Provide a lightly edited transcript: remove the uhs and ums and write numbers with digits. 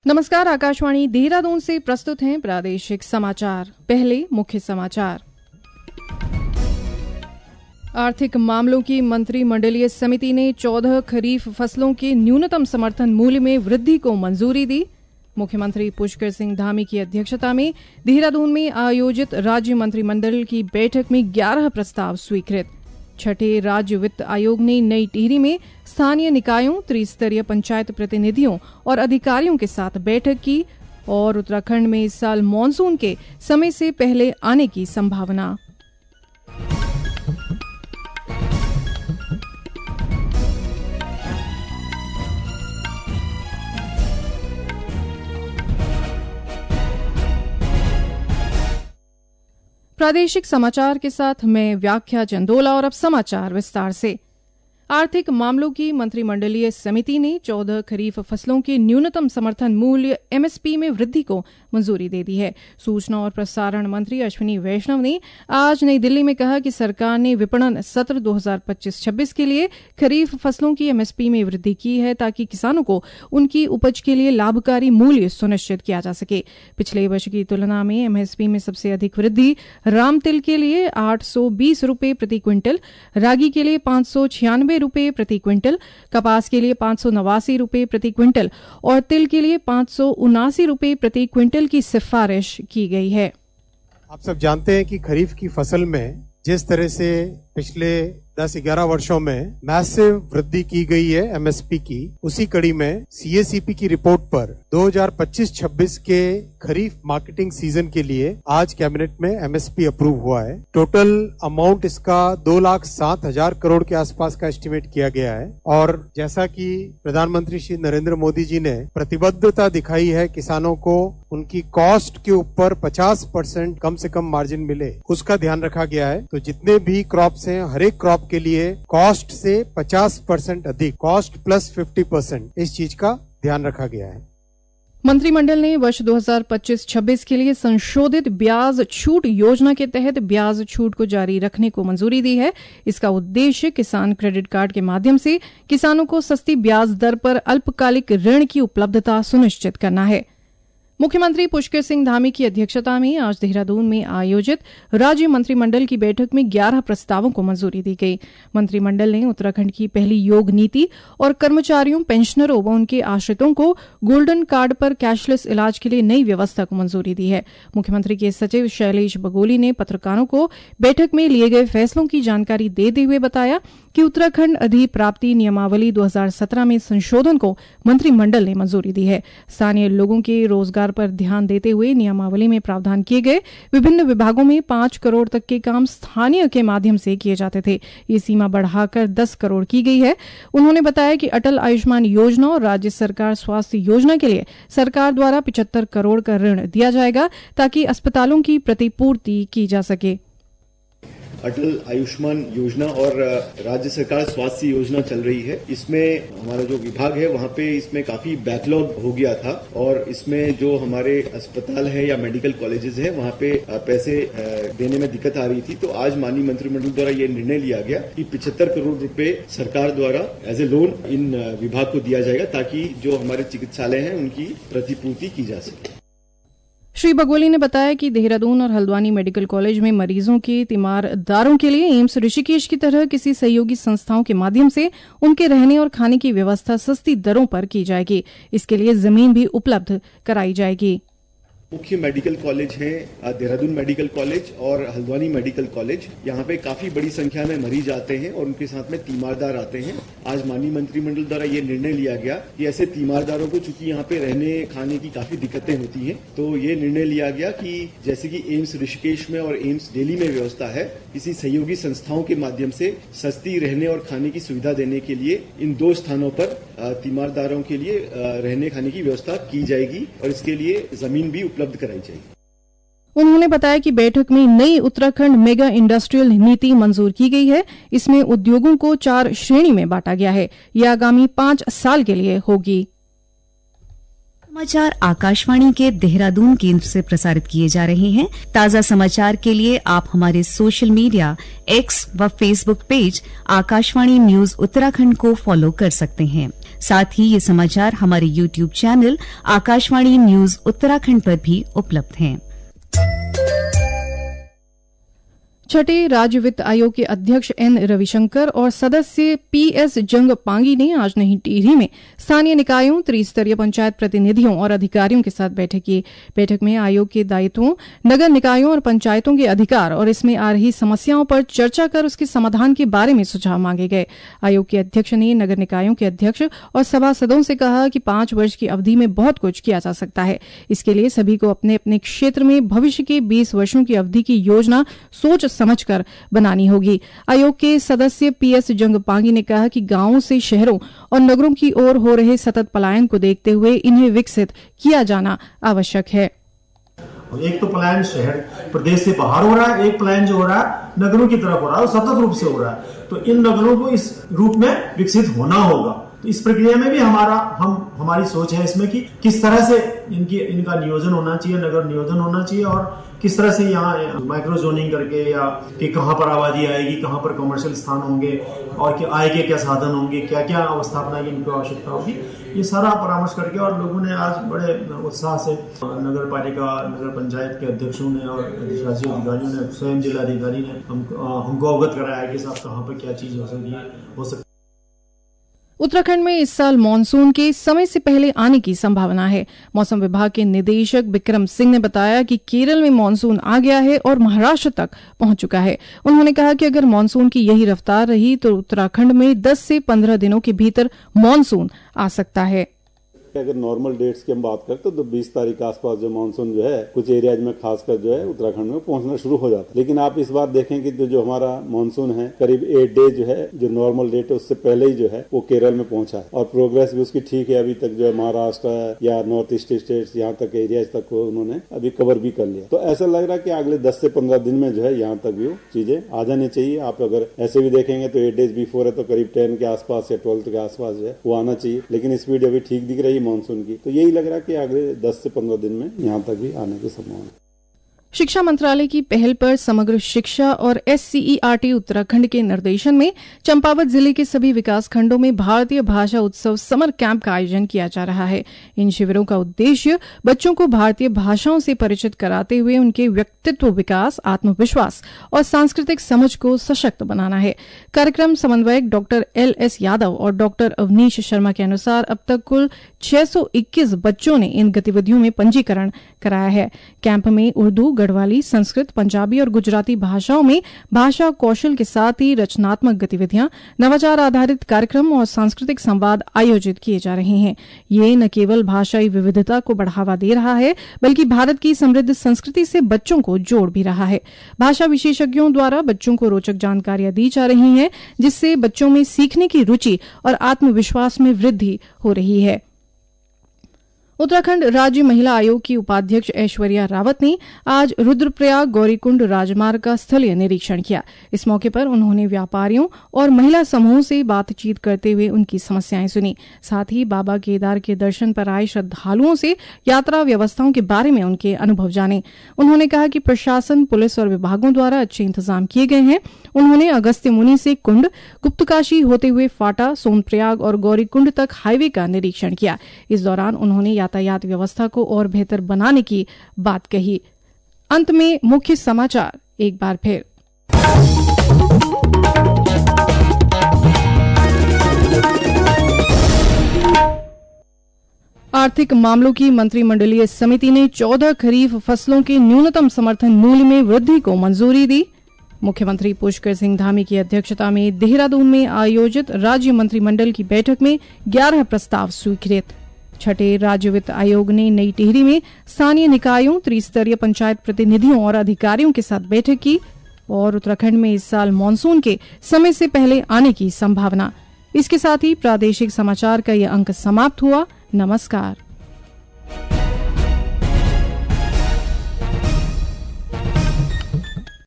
नमस्कार, आकाशवाणी देहरादून से प्रस्तुत हैं प्रादेशिक समाचार। पहले मुख्य समाचार। आर्थिक मामलों की मंत्रिमंडलीय समिति ने 14 खरीफ फसलों के न्यूनतम समर्थन मूल्य में वृद्धि को मंजूरी दी। मुख्यमंत्री पुष्कर सिंह धामी की अध्यक्षता में देहरादून में आयोजित राज्य मंत्रिमंडल की बैठक में 11 प्रस्ताव स्वीकृत। छठे राज्य वित्त आयोग ने नई टिहरी में स्थानीय निकायों, त्रिस्तरीय पंचायत प्रतिनिधियों और अधिकारियों के साथ बैठक की और उत्तराखंड में इस साल मानसून के समय से पहले आने की संभावना। प्रादेशिक समाचार के साथ मैं व्याख्या चंदोला और अब समाचार विस्तार से। आर्थिक मामलों की मंत्रिमंडलीय समिति ने 14 खरीफ फसलों के न्यूनतम समर्थन मूल्य एमएसपी में वृद्धि को मंजूरी दे दी है। सूचना और प्रसारण मंत्री अश्विनी वैष्णव ने आज नई दिल्ली में कहा कि सरकार ने विपणन सत्र 2025-26 के लिए खरीफ फसलों की एमएसपी में वृद्धि की है ताकि किसानों को उनकी उपज के लिए लाभकारी मूल्य सुनिश्चित किया जा सके। पिछले वर्ष की तुलना में एमएसपी में सबसे अधिक वृद्धि राम तिल के लिए 820 रुपये प्रति क्विंटल, रागी के लिए 596 रुपये प्रति क्विंटल, कपास के लिए 589 रुपये प्रति क्विंटल और तिल के लिए 579 रुपये प्रति क्विंटल की सिफारिश की गई है। आप सब जानते हैं कि खरीफ की फसल में जिस तरह से पिछले 10-11 वर्षों में मैसिव वृद्धि की गई है एमएसपी की, उसी कड़ी में सीएसीपी की रिपोर्ट पर 2025-26 के खरीफ मार्केटिंग सीजन के लिए आज कैबिनेट में एमएसपी अप्रूव हुआ है। टोटल अमाउंट इसका 2,07,000 करोड़ के आसपास का एस्टिमेट किया गया है और जैसा कि प्रधानमंत्री श्री नरेंद्र मोदी जी ने प्रतिबद्धता दिखाई है किसानों को उनकी कॉस्ट के ऊपर 50% कम से कम मार्जिन मिले, उसका ध्यान रखा गया है। तो जितने भी क्रॉप्स हैं, हर एक क्रॉप के लिए कॉस्ट से 50% अधिक, कॉस्ट प्लस 50%, इस चीज का ध्यान रखा गया है। मंत्रिमंडल ने वर्ष 2025-26 के लिए संशोधित ब्याज छूट योजना के तहत ब्याज छूट को जारी रखने को मंजूरी दी है। इसका उद्देश्य किसान क्रेडिट कार्ड के माध्यम से किसानों को सस्ती ब्याज दर पर अल्पकालिक ऋण की उपलब्धता सुनिश्चित करना है। मुख्यमंत्री पुष्कर सिंह धामी की अध्यक्षता में आज देहरादून में आयोजित राज्य मंत्रिमंडल की बैठक में 11 प्रस्तावों को मंजूरी दी गई। मंत्रिमंडल ने उत्तराखंड की पहली योग नीति और कर्मचारियों, पेंशनरों व उनके आश्रितों को गोल्डन कार्ड पर कैशलेस इलाज के लिए नई व्यवस्था को मंजूरी दी है। मुख्यमंत्री के सचिव शैलेश बगोली ने पत्रकारों को बैठक में लिए गए फैसलों की जानकारी देते हुए बताया कि उत्तराखंड अधिप्राप्ति नियमावली 2017 में संशोधन को मंत्रिमंडल ने मंजूरी दी है। स्थानीय लोगों के रोजगार पर ध्यान देते हुए नियमावली में प्रावधान किए गए। विभिन्न विभागों में 5 करोड़ तक के काम स्थानीय के माध्यम से किए जाते थे, ये सीमा बढ़ाकर 10 करोड़ की गई है। उन्होंने बताया कि अटल आयुष्मान योजना और राज्य सरकार स्वास्थ्य योजना के लिए सरकार द्वारा 75 करोड़ का ऋण दिया जाएगा ताकि अस्पतालों की प्रतिपूर्ति की जा सके। अटल आयुष्मान योजना और राज्य सरकार स्वास्थ्य योजना चल रही है। इसमें हमारा जो विभाग है वहाँ पे इसमें काफी बैकलॉग हो गया था और इसमें जो हमारे अस्पताल है या मेडिकल कॉलेजेस है वहाँ पे पैसे देने में दिक्कत आ रही थी। तो आज माननीय मंत्रिमंडल द्वारा ये निर्णय लिया गया कि 75 करोड़ रुपए सरकार द्वारा एज ए लोन इन विभाग को दिया जाएगा ताकि जो हमारे चिकित्सालय हैं उनकी प्रतिपूर्ति की जा सके। श्री बगोली ने बताया कि देहरादून और हल्द्वानी मेडिकल कॉलेज में मरीजों के तीमारदारों के लिए एम्स ऋषिकेश की तरह किसी सहयोगी संस्थाओं के माध्यम से उनके रहने और खाने की व्यवस्था सस्ती दरों पर की जाएगी। इसके लिए जमीन भी उपलब्ध कराई जाएगी। मुख्य मेडिकल कॉलेज हैं देहरादून मेडिकल कॉलेज और हल्द्वानी मेडिकल कॉलेज। यहाँ पे काफी बड़ी संख्या में मरीज आते हैं और उनके साथ में तीमारदार आते हैं। आज माननीय मंत्रिमंडल द्वारा ये निर्णय लिया गया कि ऐसे तीमारदारों को चूंकि यहाँ पे रहने खाने की काफी दिक्कतें होती हैं, तो ये निर्णय लिया गया कि जैसे कि एम्स ऋषिकेश में और एम्स दिल्ली में व्यवस्था है, किसी सहयोगी संस्थाओं के माध्यम से सस्ती रहने और खाने की सुविधा देने के लिए इन 2 स्थानों पर तीमारदारों के लिए रहने खाने की व्यवस्था की जाएगी और इसके लिए जमीन भी उपलब्ध कराई जाएगी। उन्होंने बताया कि बैठक में नई उत्तराखंड मेगा इंडस्ट्रियल नीति मंजूर की गई है। इसमें उद्योगों को 4 श्रेणी में बांटा गया है। यह आगामी 5 साल के लिए होगी। समाचार आकाशवाणी के देहरादून केंद्र से प्रसारित किए जा रहे हैं। ताजा समाचार के लिए आप हमारे सोशल मीडिया एक्स व Facebook page Akashvani news Uttarakhand को फॉलो कर सकते हैं। साथ ही ये समाचार हमारे YouTube channel Akashvani news Uttarakhand पर भी उपलब्ध हैं। छठे राज्य वित्त आयोग के अध्यक्ष एन रविशंकर और सदस्य पीएस जंग पांगी ने आज नई टिहरी में स्थानीय निकायों, त्रिस्तरीय पंचायत प्रतिनिधियों और अधिकारियों के साथ बैठक की। बैठक में आयोग के दायित्वों, नगर निकायों और पंचायतों के अधिकार और इसमें आ रही समस्याओं पर चर्चा कर उसके समाधान के बारे में सुझाव मांगे गए। आयोग के अध्यक्ष ने नगर निकायों के अध्यक्ष और सभासदों से कहा कि 5 वर्ष की अवधि में बहुत कुछ किया जा सकता है। इसके लिए सभी को अपने अपने क्षेत्र में भविष्य के 20 वर्षों की अवधि की योजना सोच समझकर बनानी होगी। आयोग के सदस्य पीएस जंग पांगी ने कहा कि गांवों से शहरों और नगरों की ओर हो रहे सतत पलायन को देखते हुए इन्हें विकसित किया जाना आवश्यक है। एक तो पलायन शहर प्रदेश से बाहर हो रहा है, एक पलायन जो हो रहा है नगरों की तरफ हो रहा है और सतत रूप से हो रहा है। तो इन नगरों को इस रूप में विकसित होना होगा। तो इस प्रक्रिया में भी हमारी सोच है इसमें कि किस तरह से इनका नियोजन होना चाहिए, नगर नियोजन होना चाहिए और किस तरह से यहाँ माइक्रो जोनिंग करके या कि कहाँ पर आबादी आएगी, कहाँ पर कमर्शियल स्थान होंगे और कि आय के क्या साधन होंगे, क्या क्या अवस्थापना की इनको आवश्यकता होगी, ये सारा परामर्श करके और लोगों ने आज बड़े उत्साह से नगर पालिका, नगर पंचायत के अध्यक्षों ने और शासी अधिकारियों ने, स्वयं जिलाधिकारी ने हमको अवगत कराया कि साहब कहाँ पर क्या चीज हो सकती। उत्तराखंड में इस साल मानसून के समय से पहले आने की संभावना है। मौसम विभाग के निदेशक विक्रम सिंह ने बताया कि केरल में मानसून आ गया है और महाराष्ट्र तक पहुंच चुका है। उन्होंने कहा कि अगर मानसून की यही रफ्तार रही तो उत्तराखंड में 10 से 15 दिनों के भीतर मानसून आ सकता है। अगर नॉर्मल डेट्स की हम बात करते तो 20 तारीख के आसपास जो मानसून जो है कुछ एरियाज में खासकर जो है उत्तराखंड में पहुंचना शुरू हो जाता है। लेकिन आप इस बार देखें कि जो हमारा मानसून है करीब 8 डे जो है जो नॉर्मल डेट है उससे पहले ही जो है वो केरल में पहुंचा है और प्रोग्रेस भी उसकी ठीक है। अभी तक जो है महाराष्ट्र या नॉर्थ ईस्ट स्टेट्स यहाँ तक एरियाज तक उन्होंने अभी कवर भी कर लिया। तो ऐसा लग रहा है कि अगले 10 से 15 दिन में जो है यहाँ तक भी वो चीजें आ जानी चाहिए। आप अगर ऐसे भी देखेंगे तो 8 डेज बिफोर है तो करीब 10 के आसपास या 12 के आसपास जो है वो आना चाहिए। लेकिन स्पीड अभी ठीक दिख रही है मानसून की, तो यही लग रहा है कि अगले 10 से 15 दिन में यहाँ तक भी आने की संभावना है। शिक्षा मंत्रालय की पहल पर समग्र शिक्षा और SCERT उत्तराखंड के निर्देशन में चंपावत जिले के सभी विकास खंडों में भारतीय भाषा उत्सव समर कैंप का आयोजन किया जा रहा है। इन शिविरों का उद्देश्य बच्चों को भारतीय भाषाओं से परिचित कराते हुए उनके व्यक्तित्व विकास, आत्मविश्वास और सांस्कृतिक समझ को सशक्त बनाना है। कार्यक्रम समन्वयक डॉक्टर LS यादव और डॉक्टर अवनीश शर्मा के अनुसार अब तक कुल 621 बच्चों ने इन गतिविधियों में पंजीकरण कराया है। कैंप में उर्दू, गढ़वाली, संस्कृत, पंजाबी और गुजराती भाषाओं में भाषा कौशल के साथ ही रचनात्मक गतिविधियां, नवाचार आधारित कार्यक्रम और सांस्कृतिक संवाद आयोजित किए जा रहे हैं। ये न केवल भाषाई विविधता को बढ़ावा दे रहा है बल्कि भारत की समृद्ध संस्कृति से बच्चों को जोड़ भी रहा है। भाषा विशेषज्ञों द्वारा बच्चों को रोचक जानकारियां दी जा रही हैं जिससे बच्चों में सीखने की रुचि और आत्मविश्वास में वृद्धि हो रही है। उत्तराखंड राज्य महिला आयोग की उपाध्यक्ष ऐश्वर्या रावत ने आज रुद्रप्रयाग गौरीकुंड राजमार्ग का स्थलीय निरीक्षण किया। इस मौके पर उन्होंने व्यापारियों और महिला समूहों से बातचीत करते हुए उनकी समस्याएं सुनी। साथ ही बाबा केदार के दर्शन पर आए श्रद्धालुओं से यात्रा व्यवस्थाओं के बारे में उनके अनुभव जाने। उन्होंने कहा कि प्रशासन, पुलिस और विभागों द्वारा अच्छे इंतजाम किए गए हैं। उन्होंने अगस्त्य मुनि से कुंड, गुप्तकाशी होते हुए फाटा, सोनप्रयाग और गौरीकुंड तक हाईवे का निरीक्षण किया। इस दौरान उन्होंने यातायात व्यवस्था को और बेहतर बनाने की बात कही। अंत में मुख्य समाचार एक बार फिर। आर्थिक मामलों की मंत्रिमंडलीय समिति ने 14 खरीफ फसलों के न्यूनतम समर्थन मूल्य में वृद्धि को मंजूरी दी। मुख्यमंत्री पुष्कर सिंह धामी की अध्यक्षता में देहरादून में आयोजित राज्य मंत्रिमंडल की बैठक में 11 प्रस्ताव स्वीकृत। छठे राज्य वित्त आयोग ने नई टिहरी में स्थानीय निकायों, त्रिस्तरीय पंचायत प्रतिनिधियों और अधिकारियों के साथ बैठक की। और उत्तराखंड में इस साल मानसून के समय से पहले आने की संभावना। इसके साथ ही प्रादेशिक समाचार का यह अंक समाप्त हुआ। नमस्कार।